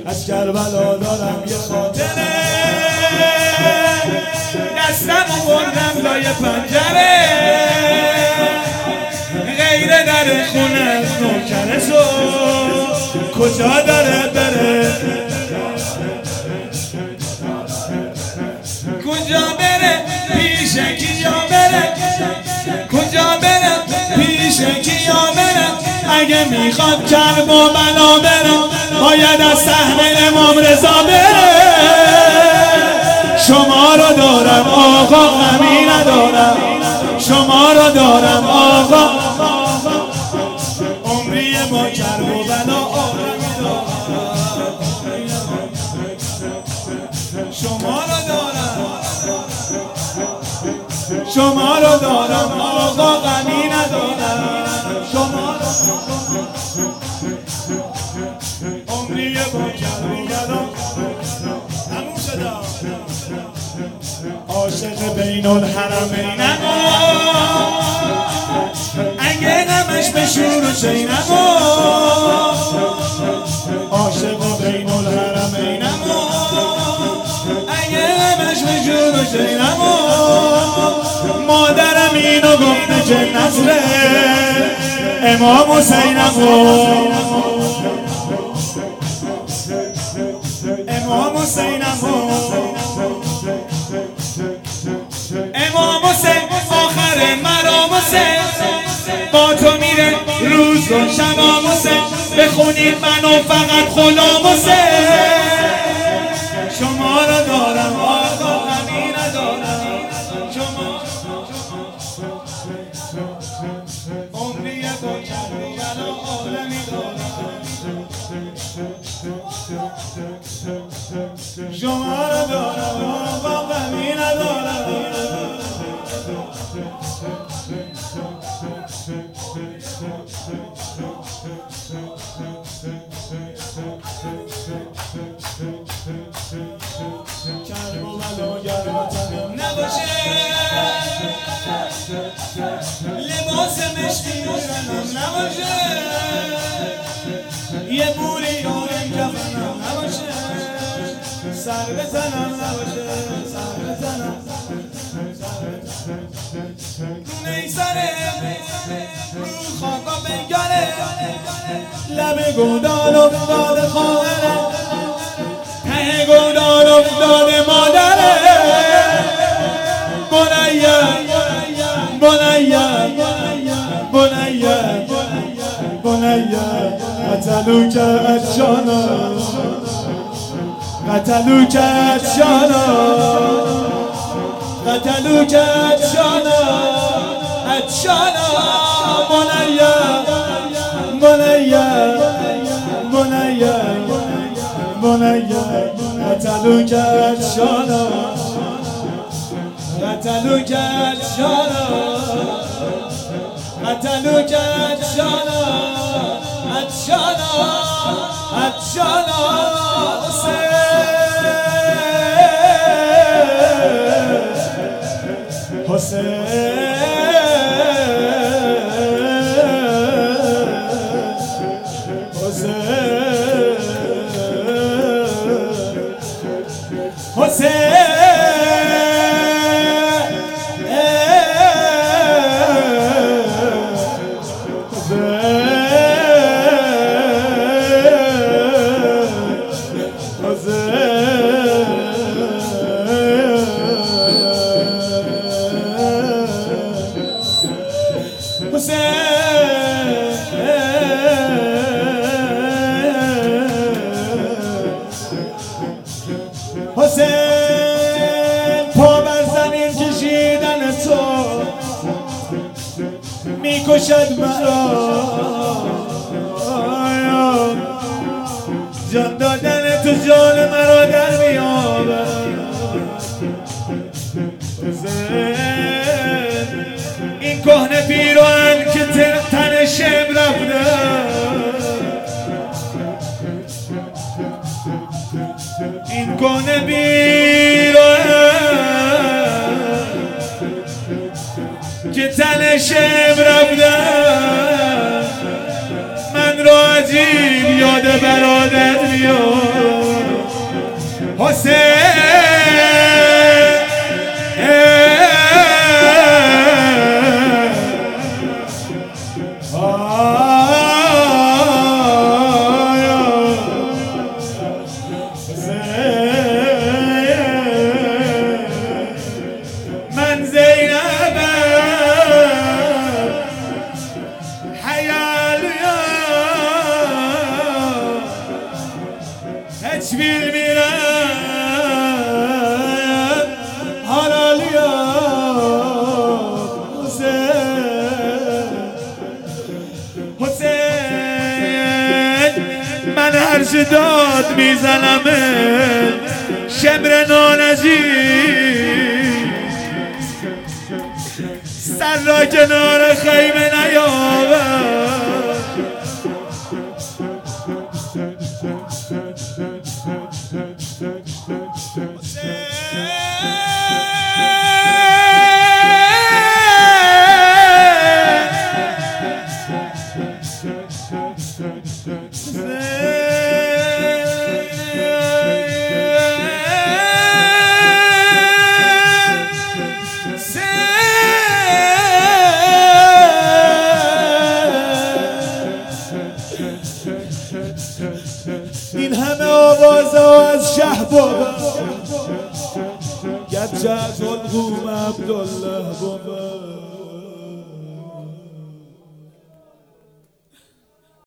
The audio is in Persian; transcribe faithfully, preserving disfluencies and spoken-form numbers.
از کربلا دارم یه خاطره، دستمو بردم لای پنجره، غیر در خونه از نوکر تو کجا داره بره، کجا بره پیش کیا بره، کجا بره پیش کیا بره، اگه میخواد کرب و بلا بره باید از صحن امام رضا بره. شما رو دارم آقا غمی ندارم، شما رو دارم آقا، عمری با کرب و بلا آرمی دارم، شما رو دارم، شما رو دارم آقا غمی ندارم، شما رو عمری با کرب و بلا. تموم شد عاشق بین الحرمینم، اگه نمش به شور و شینم، عاشق بین الحرمینم، اگه نمش به شور و شینم، مادرم اینو گفته که نصر امام حسینم، امام حسینم، امام حسین آخر مرام حسین، با تو میره روز و شبام حسین، بخونید منو فقط غلام حسین. شما رو دارم آقا غمی ندارم، شما عمری با کربلا عالمی دارم، شما رو دارم آقا غمی ندارم. کرب و بلا گر وطنم نباشه، لباس مشکی روشنم نباشه، یه بوری یارم کفنم نباشه، سر بزنم نباشه، سر بزنم نیسره رو خاکا بنگاره، لب گودال افتاده خواهره، ته گودال افتاده مادره، بنیه بنیه بنیه بنیه قتلوک اتشانا، قتلوک اتشانا، قتلوک اتشانا، اتشانا، بنیه بنیه بنیه بنیه قتلوک اتشانا، قتلوک اتشانا، قتلوک اتشانا، اتشانا، اتشانا حسین، حسین حسین پا بر زمین کشیدن تو میکشد مرا، جان دادن تو جان مرا در میآورد. این کهنه پیراهن که تن شم رفته، این کهنه پیراهن که تن شم رفته، من را عجیب یاد برادر میاد. من زینب hayalıyam hiç bilmirəm haralıyam Hüseyin Hüseyin من هر چه داد میزنم شمر نانجی سر را کنار خیمه نیاور این همه آواز از شه بابا گرچه از القوم عبدالله بابا